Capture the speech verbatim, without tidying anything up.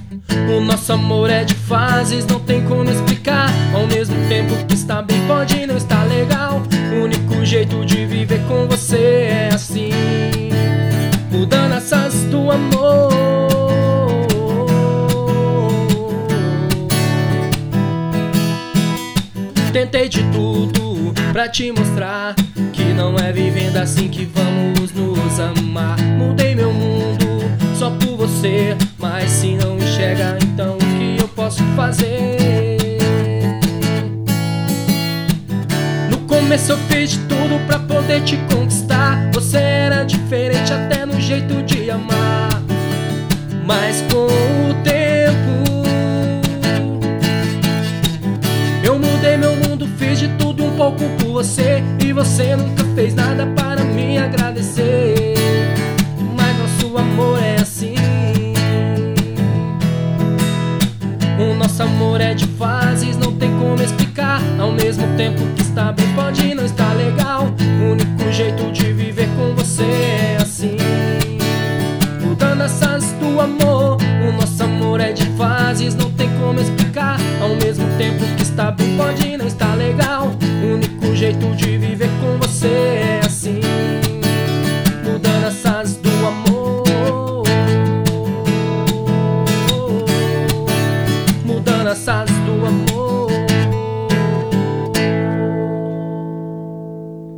O nosso amor é de fases, não tem como explicar. Ao mesmo tempo que está bem, pode não estar legal. O único jeito de viver com você é assim, mudando as fases do amor. Tentei de tudo pra te mostrar que não é vivendo assim que vamos nos amar. Mudei meu mundo só por você, mas se não enxerga, então o que eu posso fazer? No começo eu fiz de tudo pra poder te conquistar. Você era diferente até no jeito de amar, mas com o tempo eu mudei meu mundo, fiz de tudo um pouco por você, e você nunca fez nada para me agradecer. Mas nosso amor é assim, o nosso amor é de fases, não tem como explicar. Ao mesmo tempo que está bem, pode não estar legal. O